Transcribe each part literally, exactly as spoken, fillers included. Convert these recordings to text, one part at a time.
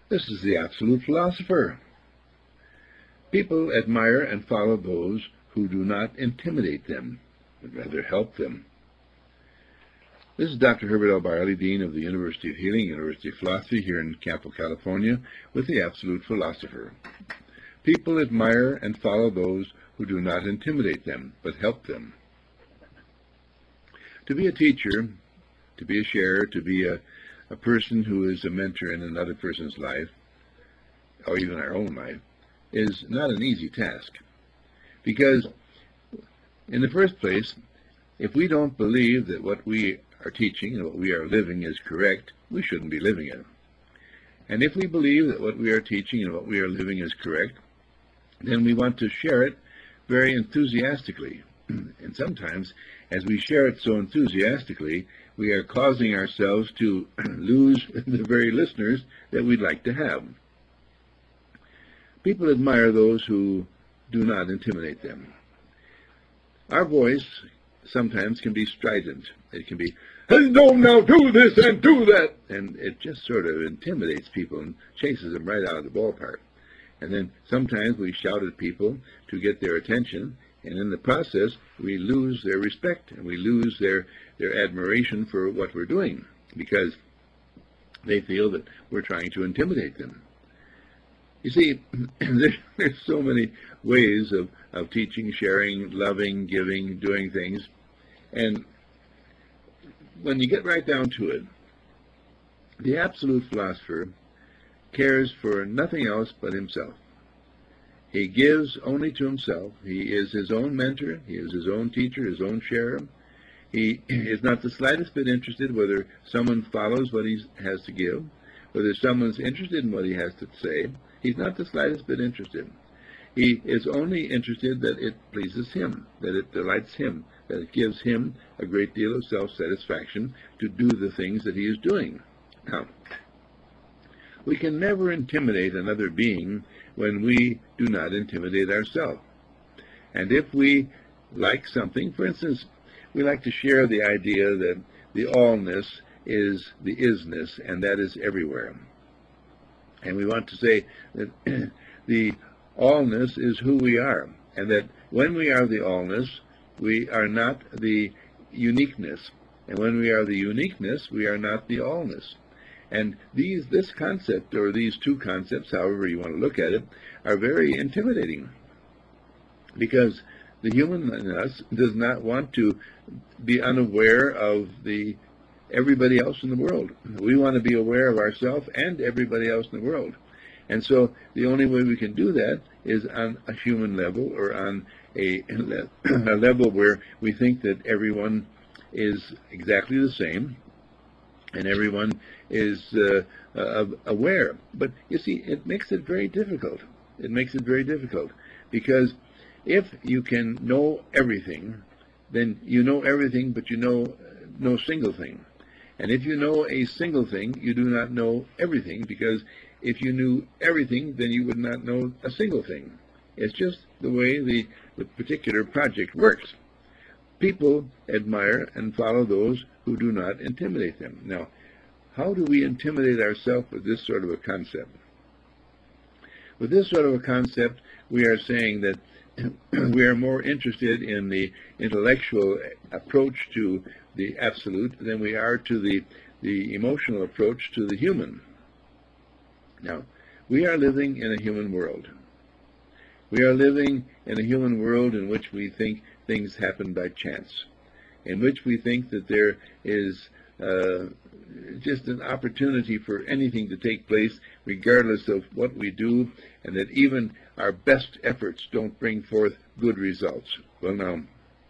This is the absolute philosopher. People admire and follow those who do not intimidate them, but rather help them. This is Doctor Herbert L. Barley, Dean of the University of Healing, University of Philosophy here in Campo, California, with the absolute philosopher. People admire and follow those who do not intimidate them, but help them. To be a teacher, to be a sharer, to be a, a person who is a mentor in another person's life, or even our own life, is not an easy task. Because, in the first place, if we don't believe that what we are teaching and what we are living is correct, we shouldn't be living it. And if we believe that what we are teaching and what we are living is correct, then we want to share it very enthusiastically. And sometimes, as we share it so enthusiastically, we are causing ourselves to lose the very listeners that we'd like to have. People admire those who do not intimidate them. Our voice sometimes can be strident. It can be, "Hey, no, now do this and do that," and it just sort of intimidates people and chases them right out of the ballpark. And then sometimes we shout at people to get their attention, and in the process we lose their respect and we lose their, their admiration for what we're doing, because they feel that we're trying to intimidate them. You see, there's so many ways of, of teaching, sharing, loving, giving, doing things. And when you get right down to it, the absolute philosopher cares for nothing else but himself. He gives only to himself. He is his own mentor. He is his own teacher, his own sharer. He is not the slightest bit interested whether someone follows what he has to give, whether someone's interested in what he has to say. He's not the slightest bit interested. He is only interested that it pleases him, that it delights him, that it gives him a great deal of self-satisfaction to do the things that he is doing. Now, we can never intimidate another being when we do not intimidate ourselves. And if we like something, for instance, we like to share the idea that the allness is the isness, and that is everywhere. And we want to say that the allness is who we are, and that when we are the allness, we are not the uniqueness. And when we are the uniqueness, we are not the allness. And these, this concept, or these two concepts, however you want to look at it, are very intimidating, because the human in us does not want to be unaware of the everybody else in the world. We want to be aware of ourselves and everybody else in the world. And so the only way we can do that is on a human level, or on a, a level where we think that everyone is exactly the same and everyone is uh, uh, aware. But you see, it makes it very difficult. It makes it very difficult, because if you can know everything, then you know everything, but you know no single thing. And if you know a single thing, you do not know everything, because if you knew everything, then you would not know a single thing. It's just the way the, the particular project works. People admire and follow those who do not intimidate them. Now, how do we intimidate ourselves with this sort of a concept? With this sort of a concept, we are saying that we are more interested in the intellectual approach to the absolute than we are to the, the emotional approach to the human. Now, we are living in a human world. We are living in a human world in which we think things happen by chance, in which we think that there is uh, just an opportunity for anything to take place regardless of what we do, and that even our best efforts don't bring forth good results. Well, now,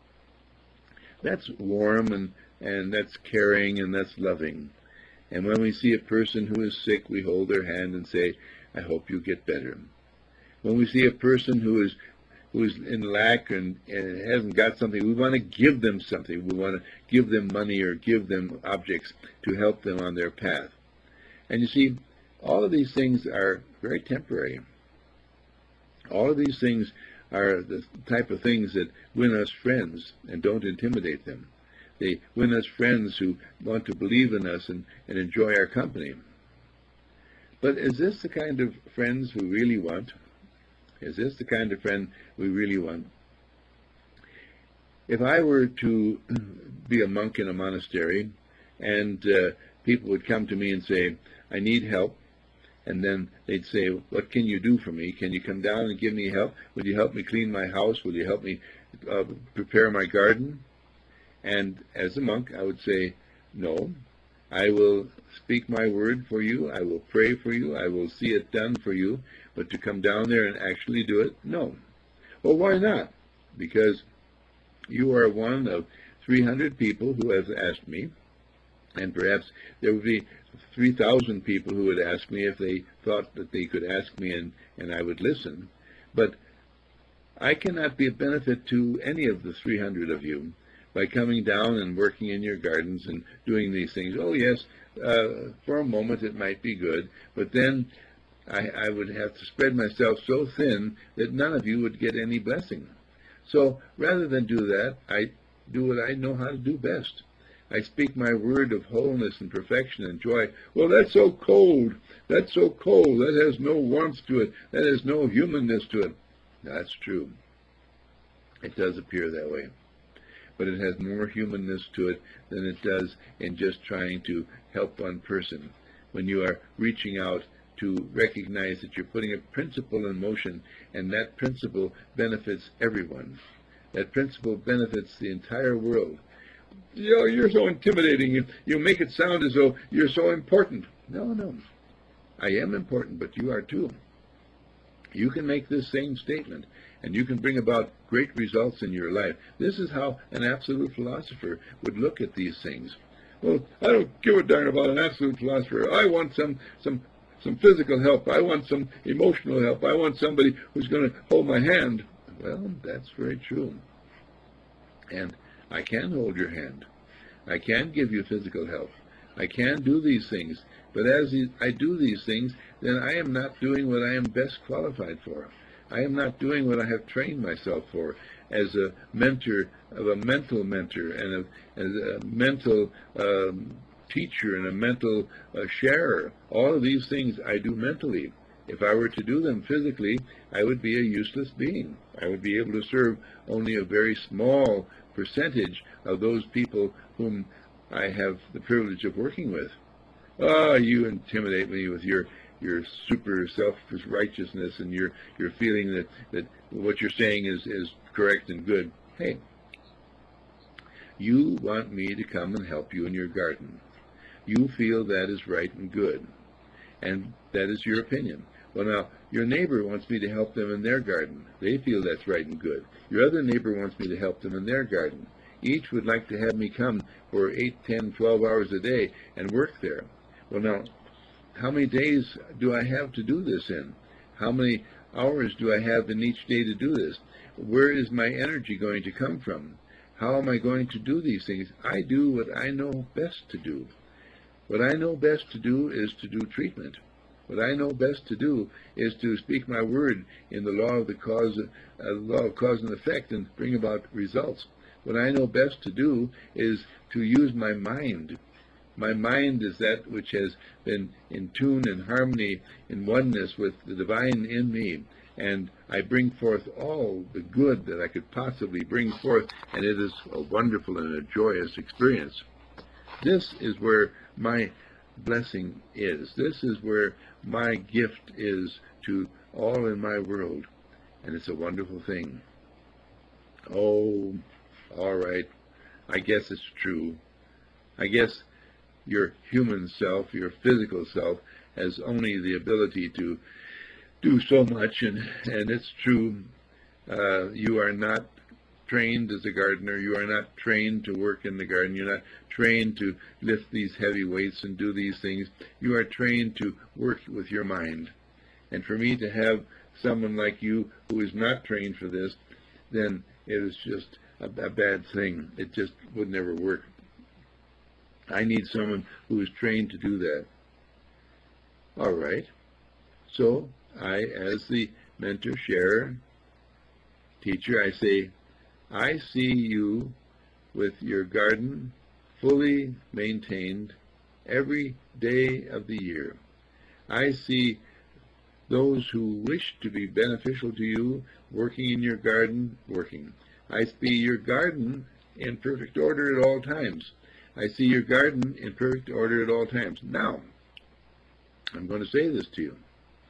that's warm, and, and that's caring, and that's loving. And when we see a person who is sick, we hold their hand and say, "I hope you get better." When we see a person who is who is in lack and, and hasn't got something, we want to give them something. We want to give them money or give them objects to help them on their path. And you see, all of these things are very temporary. All of these things are the type of things that win us friends and don't intimidate them. They win us friends who want to believe in us and, and enjoy our company. But is this the kind of friends we really want? Is this the kind of friend we really want? If I were to be a monk in a monastery and uh, people would come to me and say, I need help, and then they'd say, what can you do for me? Can you come down and give me help? Will you help me clean my house? Will you help me uh, prepare my garden? And as a monk, I would say, no. I will speak my word for you. I will pray for you. I will see it done for you. But to come down there and actually do it, no. Well, why not? Because you are one of three hundred people who have asked me, and perhaps there would be three thousand people who would ask me if they thought that they could ask me and, and I would listen. But I cannot be of benefit to any of the three hundred of you by coming down and working in your gardens and doing these things. Oh, yes, uh, for a moment it might be good, but then I, I would have to spread myself so thin that none of you would get any blessing. So rather than do that, I do what I know how to do best. I speak my word of wholeness and perfection and joy. Well, that's so cold. That's so cold. That has no warmth to it. That has no humanness to it. That's true. It does appear that way. But it has more humanness to it than it does in just trying to help one person. When you are reaching out to recognize that you're putting a principle in motion, and that principle benefits everyone. That principle benefits the entire world. You know, you're so intimidating. You, you make it sound as though you're so important. No, no. I am important, but you are too. You can make this same statement, and you can bring about great results in your life. This is how an absolute philosopher would look at these things. Well, I don't give a darn about an absolute philosopher. I want some some some physical help. I want some emotional help. I want somebody who's going to hold my hand. Well, that's very true. And I can hold your hand. I can give you physical help. I can do these things. But as I do these things, then I am not doing what I am best qualified for. I am not doing what I have trained myself for as a mentor, of a mental mentor, and a, as a mental um, teacher and a mental uh, sharer. All of these things I do mentally. If I were to do them physically, I would be a useless being. I would be able to serve only a very small percentage of those people whom I have the privilege of working with. Ah, oh, you intimidate me with your your super self-righteousness and your your feeling that, that what you're saying is, is correct and good. Hey, you want me to come and help you in your garden. You feel that is right and good, and that is your opinion. Well, now, your neighbor wants me to help them in their garden. They feel that's right and good. Your other neighbor wants me to help them in their garden. Each would like to have me come for eight, ten, twelve hours a day and work there. Well, now, how many days do I have to do this in? How many hours do I have in each day to do this? Where is my energy going to come from? How am I going to do these things? I do what I know best to do. What I know best to do is to do treatment. What I know best to do is to speak my word in the law of the cause, uh, law of cause and effect, and bring about results. What I know best to do is to use my mind. My mind is that which has been in tune and harmony, in oneness with the divine in me, and I bring forth all the good that I could possibly bring forth, and it is a wonderful and a joyous experience. This is where my blessing is. This is where my gift is to all in my world, and it's a wonderful thing. Oh, all right, I guess it's true. I guess your human self, your physical self, has only the ability to do so much, and, and it's true. Uh, you are not trained as a gardener. You are not trained to work in the garden. You're not trained to lift these heavy weights and do these things. You are trained to work with your mind. And for me to have someone like you who is not trained for this, then it is just a, a bad thing. It just would never work. I need someone who is trained to do that. All right. So I, as the mentor, sharer, teacher, I say, I see you with your garden fully maintained every day of the year. I see those who wish to be beneficial to you working in your garden, working. I see your garden in perfect order at all times. I see your garden in perfect order at all times. Now, I'm going to say this to you.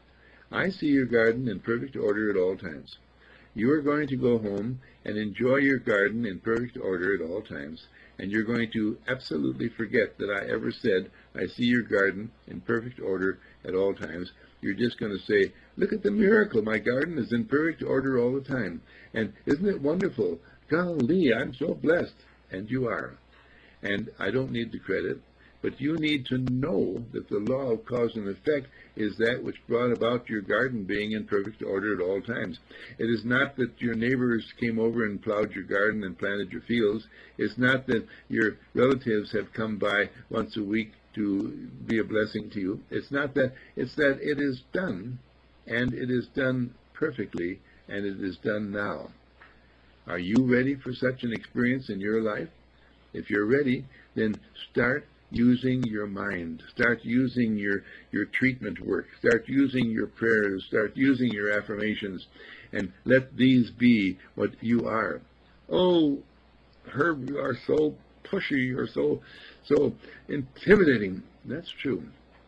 I see your garden in perfect order at all times. You are going to go home and enjoy your garden in perfect order at all times, and you're going to absolutely forget that I ever said, I see your garden in perfect order at all times. You're just going to say, look at the miracle. My garden is in perfect order all the time. And isn't it wonderful? Golly, I'm so blessed. And you are. And I don't need the credit, but you need to know that the law of cause and effect is that which brought about your garden being in perfect order at all times. It is not that your neighbors came over and plowed your garden and planted your fields. It's not that your relatives have come by once a week to be a blessing to you. It's not that. It's that it is done, and it is done perfectly, and it is done now. Are you ready for such an experience in your life? If you're ready, then start using your mind. Start using your, your treatment work. Start using your prayers. Start using your affirmations. And let these be what you are. Oh, Herb, you are so pushy or so, so intimidating. That's true.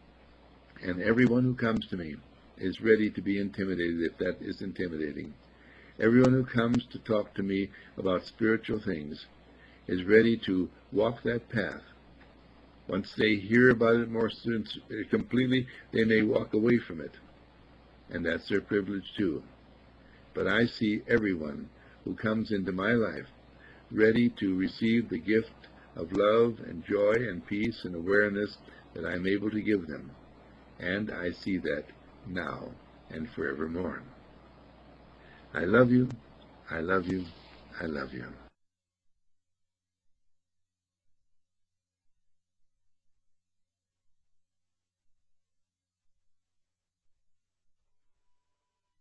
And everyone who comes to me is ready to be intimidated if that is intimidating. Everyone who comes to talk to me about spiritual things is ready to walk that path. Once they hear about it more completely, they may walk away from it. And that's their privilege too. But I see everyone who comes into my life ready to receive the gift of love and joy and peace and awareness that I'm able to give them. And I see that now and forevermore. I love you. I love you. I love you.